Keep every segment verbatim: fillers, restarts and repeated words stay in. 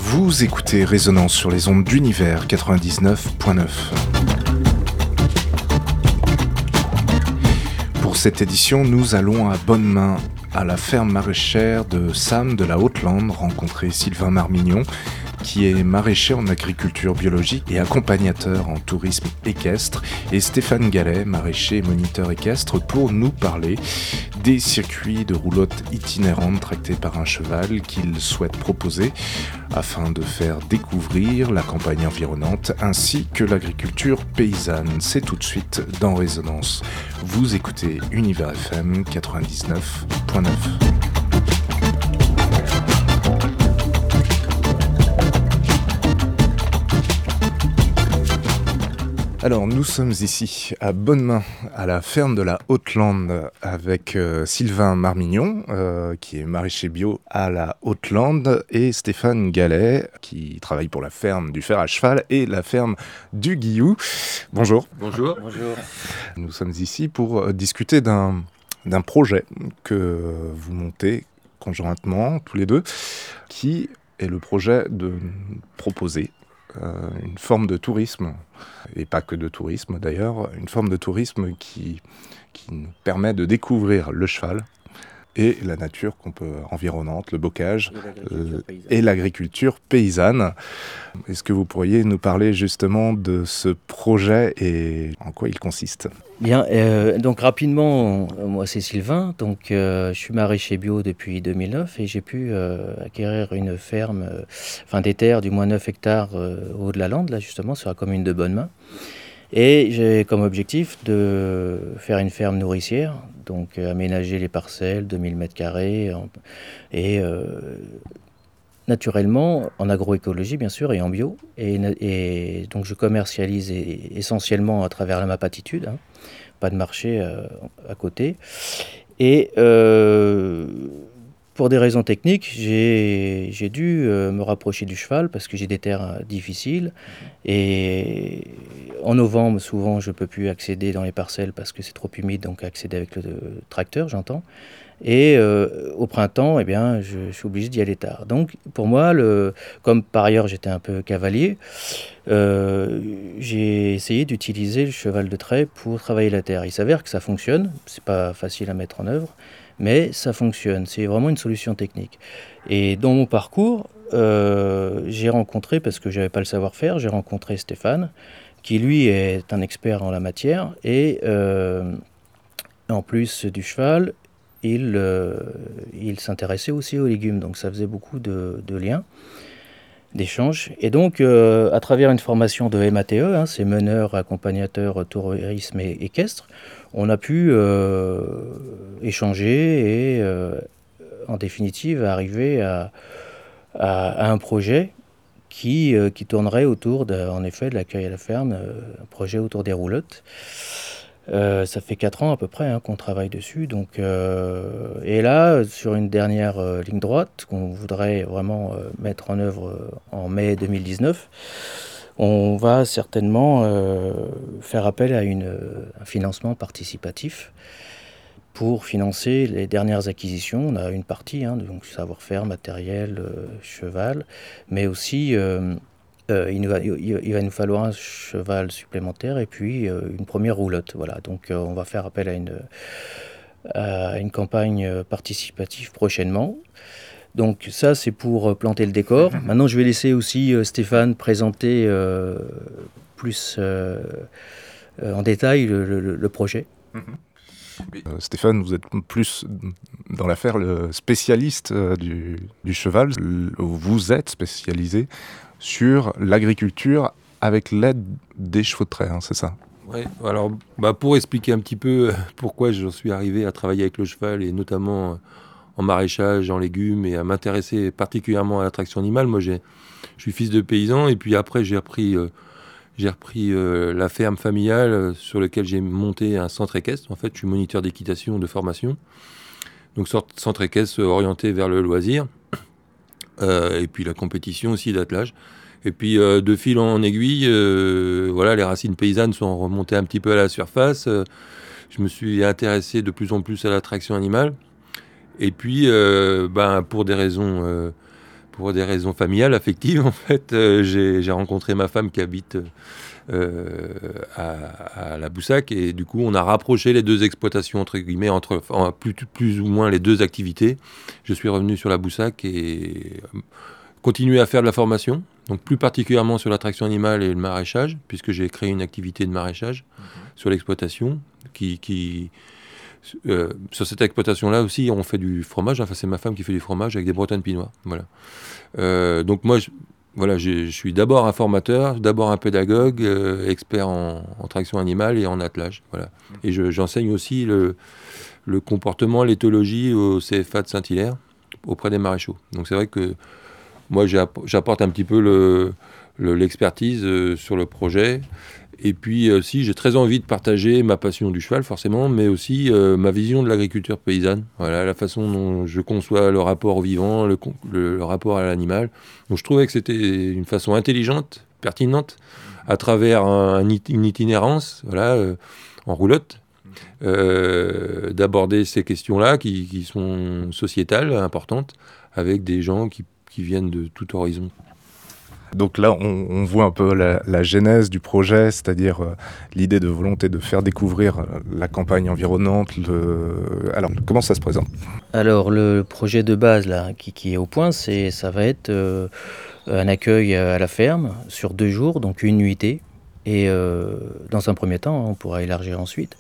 Vous écoutez Résonance sur les ondes d'Univers quatre-vingt-dix-neuf point neuf. Pour cette édition, nous allons à Bonnemain, à la ferme maraîchère de Sam de la Haute-Lande, rencontrer Sylvain Marmignon, qui est maraîcher en agriculture biologique et accompagnateur en tourisme équestre, et Stéphane Gallet, maraîcher et moniteur équestre, pour nous parler des circuits de roulotte itinérantes tractés par un cheval qu'il souhaite proposer afin de faire découvrir la campagne environnante ainsi que l'agriculture paysanne. C'est tout de suite dans Résonance. Vous écoutez Univers F M quatre-vingt-dix-neuf point neuf. Alors, nous sommes ici à Bonnemain, à la ferme de la Haute-Lande, avec euh, Sylvain Marmignon, euh, qui est maraîcher bio à la Haute-Lande, et Stéphane Gallet, qui travaille pour la ferme du Fer à Cheval et la ferme du Guillou. Bonjour. Bonjour. Bonjour. Nous sommes ici pour euh, discuter d'un, d'un projet que vous montez conjointement, tous les deux, qui est le projet de proposer Euh, une forme de tourisme, et pas que de tourisme d'ailleurs, une forme de tourisme qui, qui nous permet de découvrir le cheval et la nature qu'on peut environnante, le bocage euh, et l'agriculture paysanne. Est-ce que vous pourriez nous parler justement de ce projet et en quoi il consiste ? Bien, euh, donc rapidement, moi c'est Sylvain, donc euh, je suis maraîcher bio depuis deux mille neuf et j'ai pu euh, acquérir une ferme, euh, enfin des terres du moins neuf hectares euh, au haut de la Lande, là justement sur la commune de Bonnemain. Et j'ai comme objectif de faire une ferme nourricière, donc euh, aménager les parcelles de mille mètres carrés en, et euh, naturellement en agroécologie bien sûr et en bio. Et, et donc je commercialise essentiellement à travers la Mapatitude, hein, pas de marché euh, à côté. Et euh, pour des raisons techniques, j'ai, j'ai dû euh, me rapprocher du cheval parce que j'ai des terres euh, difficiles. Et en novembre, souvent, je ne peux plus accéder dans les parcelles parce que c'est trop humide, donc accéder avec le euh, tracteur, j'entends. Et euh, au printemps, eh bien, je, je suis obligé d'y aller tard. Donc, pour moi, le, comme par ailleurs j'étais un peu cavalier, euh, j'ai essayé d'utiliser le cheval de trait pour travailler la terre. Il s'avère que ça fonctionne, c'est pas facile à mettre en œuvre, mais ça fonctionne. C'est vraiment une solution technique. Et dans mon parcours, euh, j'ai rencontré, parce que j'avais pas le savoir-faire, j'ai rencontré Stéphane, qui lui est un expert en la matière, et euh, en plus du cheval, il, euh, il s'intéressait aussi aux légumes, donc ça faisait beaucoup de, de liens, d'échanges. Et donc, euh, à travers une formation de M A T E, hein, c'est meneur, accompagnateur, tourisme et équestre, on a pu euh, échanger et, euh, en définitive, arriver à, à, à un projet qui, euh, qui tournerait autour, de, en effet, de l'accueil à la ferme, euh, un projet autour des roulottes. Euh, ça fait quatre ans à peu près hein, qu'on travaille dessus. Donc, euh, et là, sur une dernière euh, ligne droite qu'on voudrait vraiment euh, mettre en œuvre euh, en mai deux mille dix-neuf, on va certainement euh, faire appel à une, un financement participatif pour financer les dernières acquisitions. On a une partie, hein, donc savoir-faire, matériel, euh, cheval, mais aussi... Euh, Euh, il, nous va, il, il va nous falloir un cheval supplémentaire et puis euh, une première roulotte. Voilà. Donc euh, on va faire appel à une, à une campagne participative prochainement. Donc ça c'est pour planter le décor. Maintenant je vais laisser aussi euh, Stéphane présenter euh, plus euh, euh, en détail le, le, le projet. Euh, Stéphane, vous êtes plus dans l'affaire le spécialiste euh, du, du cheval. Vous êtes spécialisé sur l'agriculture avec l'aide des chevaux de trait, hein, c'est ça ? Oui, alors bah, pour expliquer un petit peu pourquoi j'en suis arrivé à travailler avec le cheval et notamment en maraîchage, en légumes et à m'intéresser particulièrement à l'attraction animale, moi j'ai, je suis fils de paysan et puis après j'ai repris, euh, j'ai repris euh, la ferme familiale sur laquelle j'ai monté un centre équestre. En fait, je suis moniteur d'équitation de formation, donc centre équestre orienté vers le loisir. Euh, et puis la compétition aussi d'attelage. Et puis euh, de fil en aiguille, euh, voilà, les racines paysannes sont remontées un petit peu à la surface. Euh, je me suis intéressé de plus en plus à l'attraction animale. Et puis, euh, ben, pour des raisons euh, pour des raisons familiales, affectives, en fait, euh, j'ai, j'ai rencontré ma femme qui habite euh, à, à la Boussac, et du coup, on a rapproché les deux exploitations, entre guillemets, entre enfin, plus, plus ou moins les deux activités. Je suis revenu sur la Boussac et euh, continué à faire de la formation, donc plus particulièrement sur l'attraction animale et le maraîchage, puisque j'ai créé une activité de maraîchage mmh. sur l'exploitation, qui... qui Euh, sur cette exploitation-là aussi, on fait du fromage. Enfin, c'est ma femme qui fait du fromage avec des Bretonnes pinois. Voilà. Euh, donc moi, je, voilà, je, je suis d'abord un formateur, d'abord un pédagogue, euh, expert en, en traction animale et en attelage. Voilà. Et je, j'enseigne aussi le, le comportement, l'éthologie au C F A de Saint-Hilaire auprès des maréchaux. Donc c'est vrai que moi, j'apporte un petit peu le, le, l'expertise euh, sur le projet. Et puis aussi, j'ai très envie de partager ma passion du cheval, forcément, mais aussi euh, ma vision de l'agriculture paysanne. Voilà, la façon dont je conçois le rapport au vivant, le, le, le rapport à l'animal. Donc je trouvais que c'était une façon intelligente, pertinente, à travers un, une itinérance, voilà, euh, en roulotte, euh, d'aborder ces questions-là qui, qui sont sociétales, importantes, avec des gens qui, qui viennent de tout horizon. Donc là, on, on voit un peu la, la genèse du projet, c'est-à-dire euh, l'idée de volonté de faire découvrir la campagne environnante. Le... Alors, comment ça se présente ? Alors, le projet de base là, qui, qui est au point, c'est, ça va être euh, un accueil à la ferme sur deux jours, donc une nuitée. Et euh, dans un premier temps, on pourra élargir ensuite.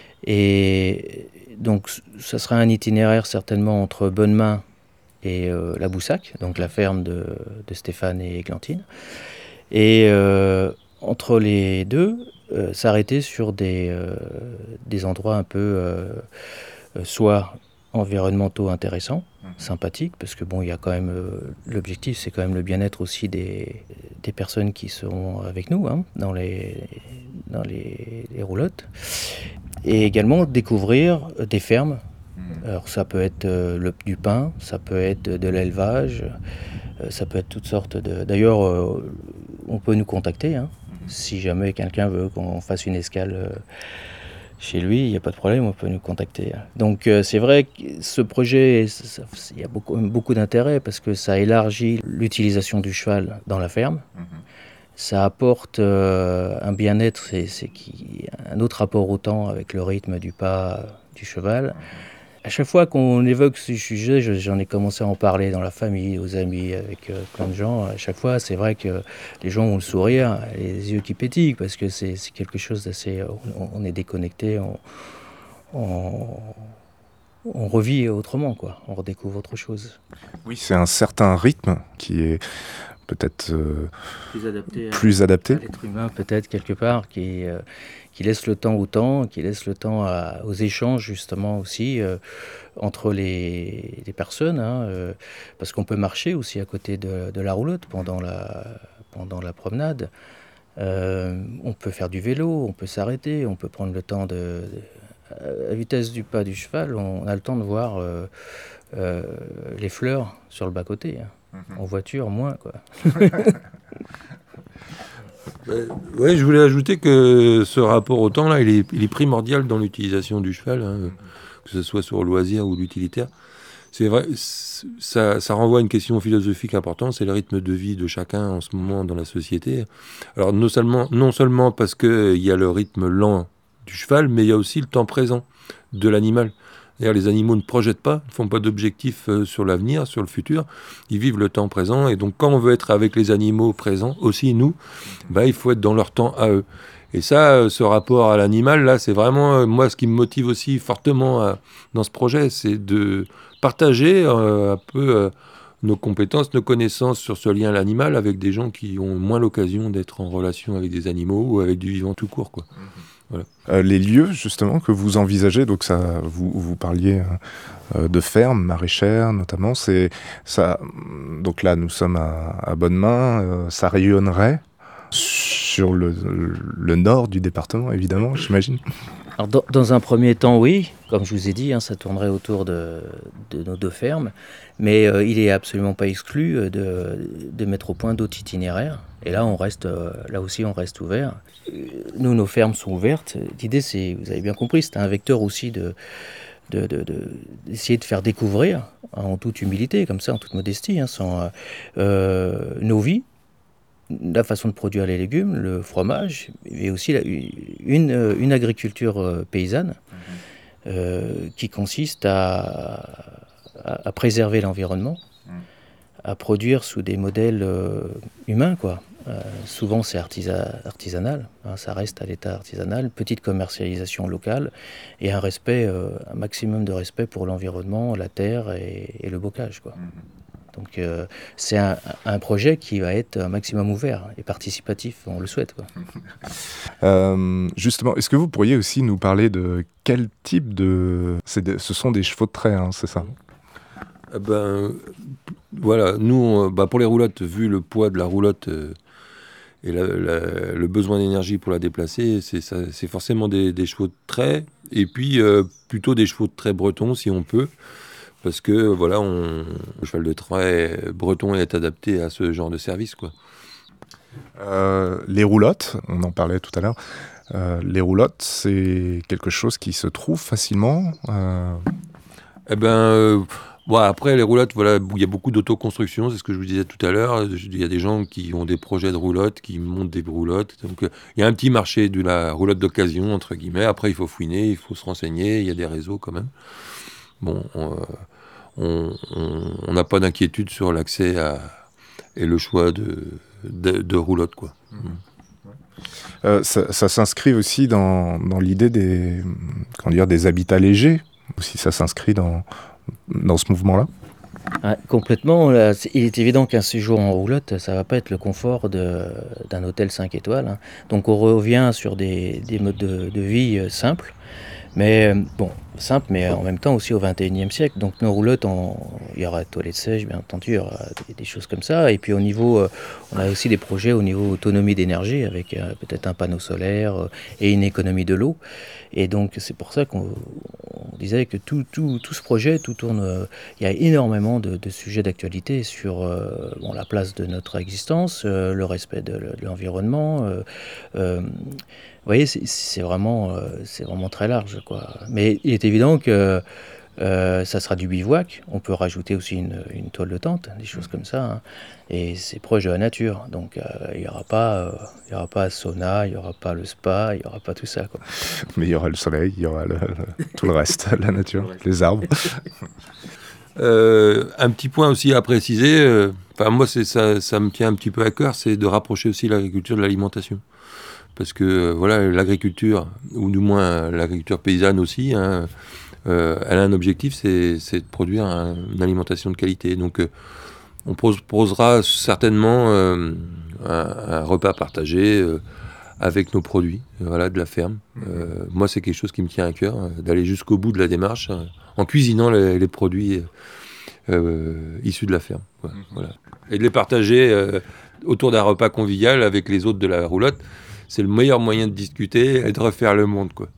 Et donc, ça sera un itinéraire certainement entre Bonnemain et euh, la Boussac, donc la ferme de, de Stéphane et Églantine. Et euh, entre les deux, euh, s'arrêter sur des, euh, des endroits un peu euh, soit environnementaux intéressants, mmh. sympathiques, parce que bon, il y a quand même euh, l'objectif, c'est quand même le bien-être aussi des, des personnes qui seront avec nous hein, dans les dans les, les roulottes, et également découvrir des fermes. Alors ça peut être euh, le, du pain, ça peut être de, de l'élevage, euh, ça peut être toutes sortes de... D'ailleurs, euh, on peut nous contacter, hein, mm-hmm. si jamais quelqu'un veut qu'on fasse une escale euh, chez lui, il n'y a pas de problème, on peut nous contacter. Donc euh, c'est vrai que ce projet, il y a beaucoup, beaucoup d'intérêt parce que ça élargit l'utilisation du cheval dans la ferme. Mm-hmm. Ça apporte euh, un bien-être, c'est, c'est qui, un autre rapport au temps avec le rythme du pas du cheval. Mm-hmm. À chaque fois qu'on évoque ce sujet, j'en ai commencé à en parler dans la famille, aux amis, avec euh, plein de gens. À chaque fois, c'est vrai que les gens ont le sourire, les yeux qui pétillent, parce que c'est, c'est quelque chose d'assez... On, on est déconnecté, on, on, on revit autrement, quoi. On redécouvre autre chose. Oui, c'est un certain rythme qui est peut-être euh, plus adapté, plus à, adapté. à l'être humain, peut-être, quelque part, qui... Euh, qui laisse le temps au temps, qui laisse le temps à, aux échanges justement aussi euh, entre les, les personnes, hein, euh, parce qu'on peut marcher aussi à côté de, de la roulotte pendant la, pendant la promenade. Euh, on peut faire du vélo, on peut s'arrêter, on peut prendre le temps de... de à la vitesse du pas du cheval, on a le temps de voir euh, euh, les fleurs sur le bas-côté. Hein. Mm-hmm. En voiture, moins, quoi. Euh, ouais, je voulais ajouter que ce rapport au temps là, il est, il est primordial dans l'utilisation du cheval, hein, que ce soit sur le loisir ou l'utilitaire. C'est vrai, ça, ça renvoie à une question philosophique importante, c'est le rythme de vie de chacun en ce moment dans la société. Alors non seulement, non seulement parce qu'il y a le rythme lent du cheval, mais il y a aussi le temps présent de l'animal. D'ailleurs, les animaux ne projettent pas, ne font pas d'objectifs euh, sur l'avenir, sur le futur. Ils vivent le temps présent. Et donc, quand on veut être avec les animaux présents, aussi nous, bah, il faut être dans leur temps à eux. Et ça, euh, ce rapport à l'animal, là, c'est vraiment, euh, moi, ce qui me motive aussi fortement à, dans ce projet, c'est de partager euh, un peu euh, nos compétences, nos connaissances sur ce lien à l'animal avec des gens qui ont moins l'occasion d'être en relation avec des animaux ou avec du vivant tout court, quoi. Voilà. Euh, les lieux justement que vous envisagez, donc ça, vous, vous parliez euh, de fermes maraîchères notamment, c'est ça. Donc là, nous sommes à, à Bonnemain, euh, ça rayonnerait sur le, le nord du département, évidemment, j'imagine. Alors dans, dans un premier temps, oui, comme je vous ai dit, hein, ça tournerait autour de, de nos deux fermes, mais euh, il n'est absolument pas exclu de, de mettre au point d'autres itinéraires. Et là, on reste, euh, là aussi, on reste ouvert. Nous, nos fermes sont ouvertes. L'idée, c'est, vous avez bien compris, c'est un vecteur aussi de, de, de, de, d'essayer de faire découvrir en toute humilité, comme ça, en toute modestie, hein, sans euh, nos vies, la façon de produire les légumes, le fromage, et aussi la, une, une agriculture euh, paysanne euh, qui consiste à, à, à préserver l'environnement, à produire sous des modèles euh, humains, quoi. Euh, souvent c'est artisa- artisanal, hein, ça reste à l'état artisanal, petite commercialisation locale et un respect, euh, un maximum de respect pour l'environnement, la terre et, et le bocage, quoi. Donc euh, c'est un, un projet qui va être un maximum ouvert et participatif, on le souhaite, quoi. Euh, justement, est-ce que vous pourriez aussi nous parler de quel type de... C'est de... Ce sont des chevaux de trait, hein, c'est ça? Eh ben, voilà, nous, on, bah pour les roulottes, vu le poids de la roulotte euh, et la, la, le besoin d'énergie pour la déplacer, c'est, ça, c'est forcément des, des chevaux de trait, et puis euh, plutôt des chevaux de trait bretons, si on peut, parce que voilà, on, le cheval de trait breton est adapté à ce genre de service, quoi. Euh, les roulottes, on en parlait tout à l'heure, euh, les roulottes, c'est quelque chose qui se trouve facilement euh... Eh ben... Euh, Bon, après, les roulottes, voilà, il y a beaucoup d'autoconstruction, c'est ce que je vous disais tout à l'heure. Il y a des gens qui ont des projets de roulottes, qui montent des roulottes. Donc, euh, il y a un petit marché de la roulotte d'occasion, entre guillemets. Après, il faut fouiner, il faut se renseigner. Il y a des réseaux quand même. Bon, on n'a pas d'inquiétude sur l'accès à, et le choix de, de, de roulottes, quoi. Mmh. Euh, ça, ça s'inscrit aussi dans, dans l'idée des, comment dire, des habitats légers, ou si ça s'inscrit dans... dans ce mouvement-là? Ah, complètement. Là, il est évident qu'un séjour en roulotte, ça ne va pas être le confort de, d'un hôtel cinq étoiles, hein. Donc on revient sur des, des modes de, de vie euh, simples, mais bon, simples, mais en même temps aussi au vingt et unième siècle. Donc nos roulottes, on, il y aura toilettes sèches, bien entendu, il y aura des, des choses comme ça. Et puis au niveau, euh, on a aussi des projets au niveau autonomie d'énergie, avec euh, peut-être un panneau solaire euh, et une économie de l'eau. Et donc c'est pour ça qu'on on disait que tout, tout, tout ce projet, tout tourne. Euh, il y a énormément de, de sujets d'actualité sur euh, bon, la place de notre existence, euh, le respect de, de l'environnement. Euh, euh, vous voyez, c'est, c'est, vraiment, euh, c'est vraiment très large, quoi. Mais il est évident que euh, ça sera du bivouac. On peut rajouter aussi une, une toile de tente, des choses comme ça, hein. Et c'est proche de la nature. Donc euh, il n'y aura pas, euh, il y aura pas sauna, il n'y aura pas le spa, il n'y aura pas tout ça, quoi. Mais il y aura le soleil, il y aura le, le, tout le reste, la nature, les arbres. Euh, un petit point aussi à préciser, euh, enfin moi c'est, ça, ça me tient un petit peu à cœur, c'est de rapprocher aussi l'agriculture de l'alimentation. Parce que euh, voilà, l'agriculture, ou du moins l'agriculture paysanne aussi, hein, euh, elle a un objectif, c'est, c'est de produire un, une alimentation de qualité. Donc euh, on proposera certainement euh, un, un repas partagé euh, avec nos produits, voilà, de la ferme. Euh, moi c'est quelque chose qui me tient à cœur, euh, d'aller jusqu'au bout de la démarche, euh, en cuisinant les, les produits euh, issus de la ferme. Ouais, mmh. Voilà. Et de les partager euh, autour d'un repas convivial avec les autres de la roulotte. C'est le meilleur moyen de discuter et de refaire le monde, quoi.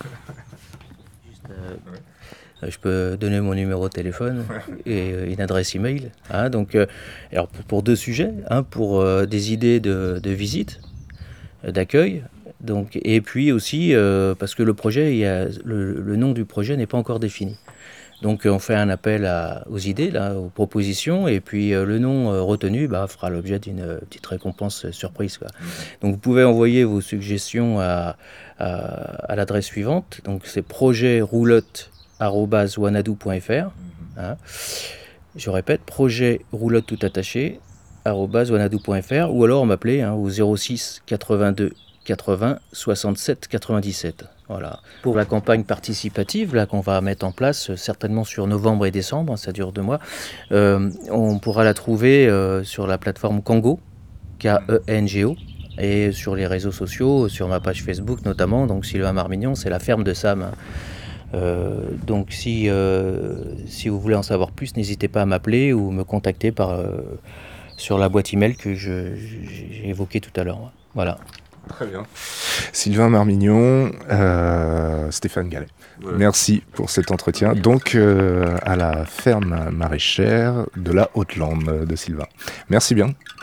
Juste, euh, je peux donner mon numéro de téléphone et euh, une adresse email. Hein, donc, euh, alors pour, pour deux sujets, hein, pour euh, des idées de, de visite, euh, d'accueil. Donc, et puis aussi euh, parce que le projet, il y a, le, le nom du projet n'est pas encore défini. Donc on fait un appel à, aux idées, là, aux propositions, et puis euh, le nom euh, retenu bah, fera l'objet d'une euh, petite récompense euh, surprise, quoi. Donc vous pouvez envoyer vos suggestions à, à, à l'adresse suivante, donc c'est projet roulotte arobase wanadoo point f r. Hein. Je répète, projet roulotte tout attaché arobase wanadoo point f r, ou alors m'appeler hein, au zéro six quatre-vingt-deux quatre-vingts soixante-sept quatre-vingt-dix-sept. Voilà. Pour la campagne participative là, qu'on va mettre en place, certainement sur novembre et décembre, ça dure deux mois, euh, on pourra la trouver euh, sur la plateforme Kango, K E N G O, et sur les réseaux sociaux, sur ma page Facebook notamment, donc Sylvain Marmignon, c'est la ferme de Sam. Euh, donc si, euh, si vous voulez en savoir plus, n'hésitez pas à m'appeler ou me contacter par, euh, sur la boîte email que je, j'ai évoquée tout à l'heure. Voilà. Très bien. Sylvain Marmignon, euh, Stéphane Gallet. Ouais. Merci pour cet entretien. Donc, euh, à la ferme maraîchère de la Haute-Lande de Sylvain. Merci bien.